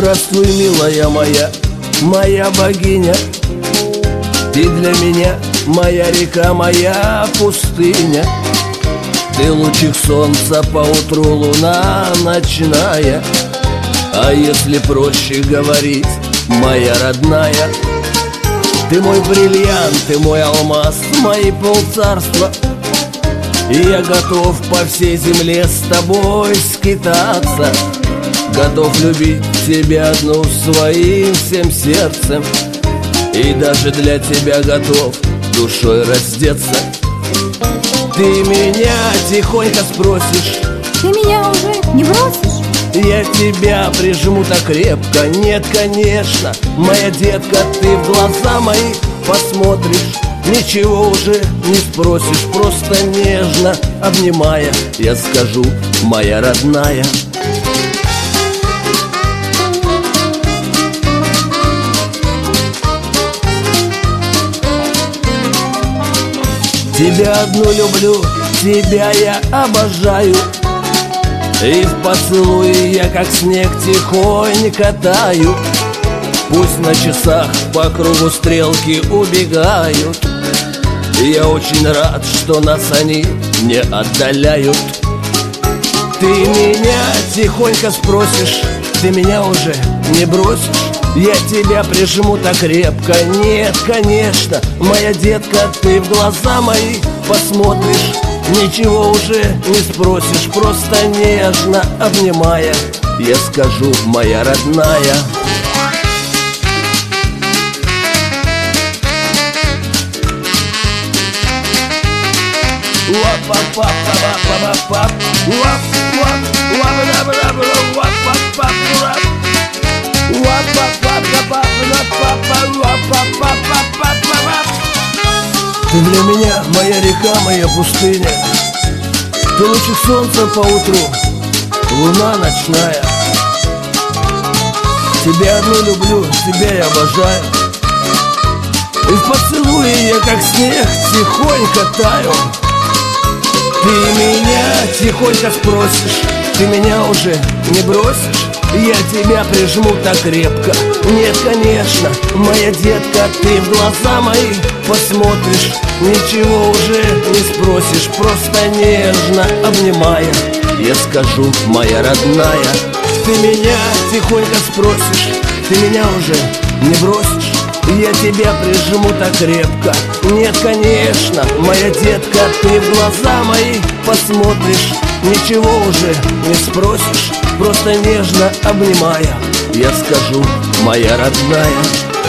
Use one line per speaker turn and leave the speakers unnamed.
Здравствуй, милая моя, моя богиня. Ты для меня моя река, моя пустыня. Ты лучик солнца, поутру луна ночная. А если проще говорить, моя родная, ты мой бриллиант, ты мой алмаз, мои полцарства. И я готов по всей земле с тобой скитаться. Готов любить тебя одну своим всем сердцем. И даже для тебя готов душой раздеться. Ты меня тихонько спросишь:
ты меня уже не бросишь?
Я тебя прижму так крепко. Нет, конечно, моя детка, ты в глаза мои посмотришь, ничего уже не спросишь. Просто нежно обнимая, я скажу: моя родная. Тебя одну люблю, тебя я обожаю. И в поцелуе я как снег тихонько таю. Пусть на часах по кругу стрелки убегают. Я очень рад, что нас они не отдаляют. Ты меня тихонько спросишь: ты меня уже не бросишь? Я тебя прижму так крепко. Нет, конечно, моя детка, ты в глаза мои посмотришь, ничего уже не спросишь. Просто нежно обнимая, я скажу: моя родная. Ты для меня моя река, моя пустыня. Ты лучик солнца поутру, луна ночная. Тебя одну люблю, тебя я обожаю. И в поцелуе я как снег тихонько таю. Ты меня тихонько спросишь: ты меня уже не бросишь? Я тебя прижму так крепко. Нет, конечно, моя детка, ты в глаза мои посмотришь, ничего уже не спросишь. Просто нежно обнимая, я скажу: моя родная. Ты меня тихонько спросишь: ты меня уже не бросишь? Я тебя прижму так крепко. Нет, конечно, моя детка, ты в глаза мои посмотришь, ничего уже не спросишь. Просто нежно обнимая, я скажу: моя родная.